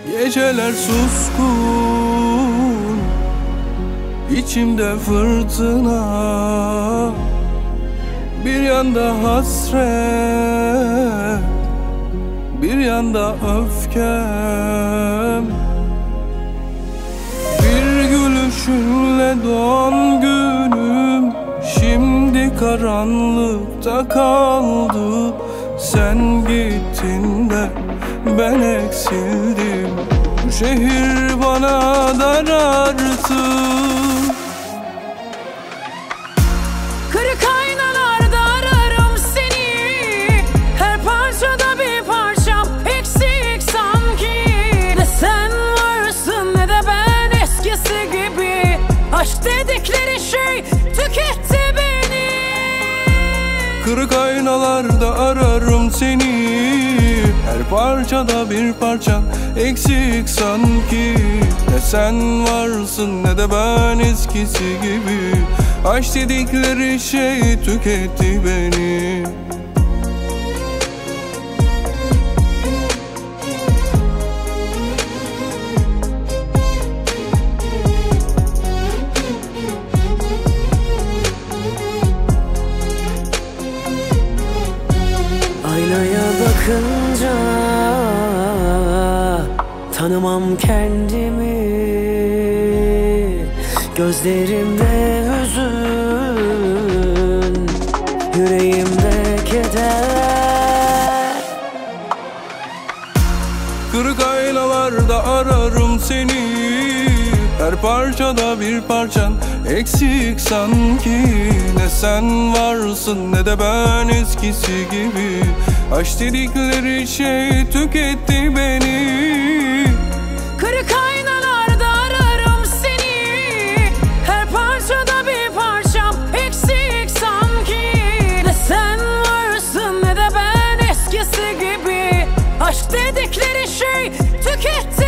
Geceler suskun, içimde fırtına. Bir yanda hasret, bir yanda öfkem. Bir gülüşünle doğan günüm şimdi karanlıkta kaldı. Sen gittin de ben eksildim. Bu şehir bana dar artık. Kırık aynalarda ararım seni, her parçada bir parçam eksik sanki. Ne sen varsın ne de ben eskisi gibi. Aşk dedikleri şey tüketti beni. Kırık aynalarda ararım seni, her parçada bir parçan eksik sanki. Ne sen varsın ne de ben eskisi gibi. Aşk dedikleri şey tüketti beni. Aynaya bakınca tanımam kendimi. Gözlerimde hüzün, yüreğimde keder. Kırık aynalarda ararım seni, her parçada bir parçan eksik sanki. Ne sen varsın ne de ben eskisi gibi. Aşk dedikleri şey tüketti beni. Kırık aynalarda ararım seni, her parçada bir parçam eksik sanki. Ne sen varsın ne de ben eskisi gibi. Aşk dedikleri şey tüketti